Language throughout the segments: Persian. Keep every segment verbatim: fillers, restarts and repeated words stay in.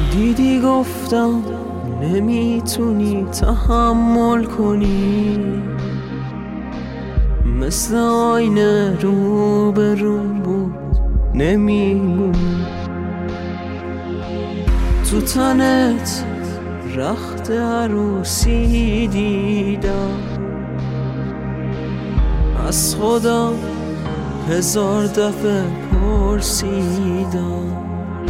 دیدی گفتم نمیتونی تحمل کنی، مثل آینه رو به رو بود نمیمونی. تو تنت رخت عروسی دیدم، از خودم هزار دفعه پرسیدم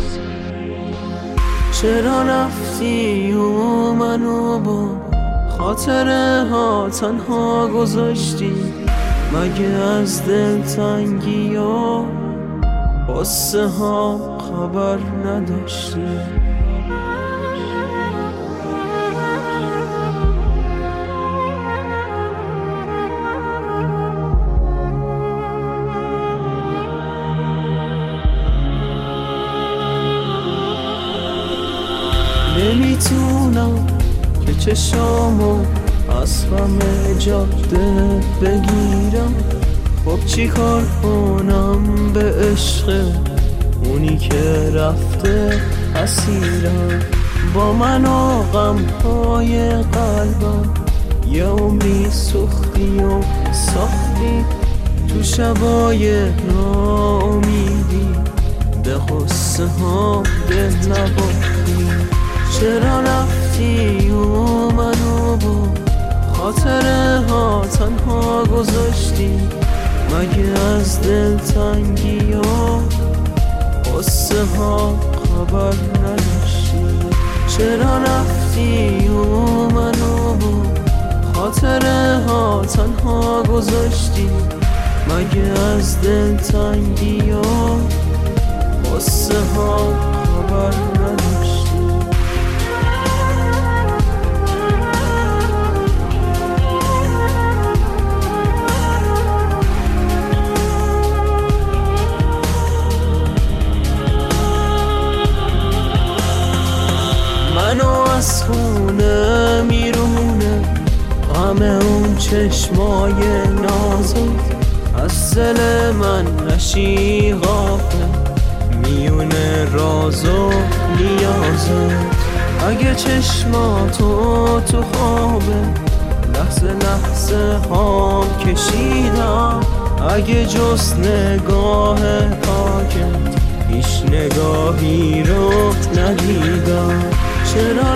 چرا رفتی و منو با خاطره ها تنها گذاشتی؟ مگه از دلتنگی ها قصه ها خبر نداشتی؟ نمیتونم که چشامو از همه جاده بگیرم، خب چی کار کنم به عشق اونی که رفته اسیرم؟ با من و غمهای قلبم یه عمری سوختی و ساختی، تو شبای ناامیدی به قصه ها دل نباختی. چرا رفتی و منو با خاطره ها تنها گذاشتی؟ مگه از دلتنگی ها قصه ها خبر نداشتی؟ چرا رفتی و منو با خاطره ها تنها گذاشتی؟ مگه از دلتنگی ها قصه ها خبر نداشتی؟ منو از خونه میرونه غم اون چشمای نازت، از دل من نشی غافل میونه راز و نیازت. اگه چشماتو تو خوابه لحظه لحظه هام کشیدم، اگه جز نگاه پاکت هیچ نگاهی رو ندیدم. چرا